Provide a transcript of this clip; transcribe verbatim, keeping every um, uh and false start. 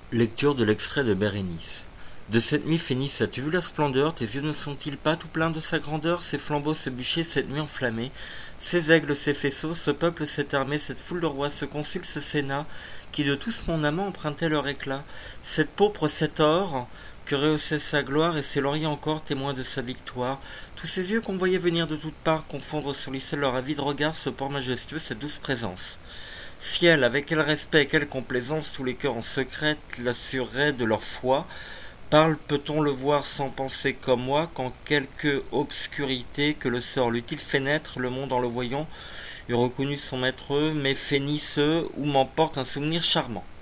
Lecture de l'extrait de Bérénice. De cette nuit, Phénice, as-tu vu la splendeur? Tes yeux ne sont-ils pas tout pleins de sa grandeur? Ces flambeaux, ce bûcher, cette nuit enflammée, ces aigles, ces faisceaux, ce peuple, cette armée, cette foule de rois, ce consul, ce sénat, qui de tous mon amant empruntait leur éclat, cette pourpre, cet or, que rehaussait sa gloire, et ces lauriers encore témoins de sa victoire, tous ces yeux qu'on voyait venir de toutes parts, confondre sur lui seul leur avide regard, ce port majestueux, cette douce présence. Ciel, avec quel respect et quelle complaisance tous les cœurs en secret l'assureraient de leur foi. Parle, peut-on le voir sans penser comme moi, qu'en quelque obscurité que le sort l'eût-il fait naître, le monde en le voyant eût reconnu son maître, mais Phénice, où m'emporte un souvenir charmant.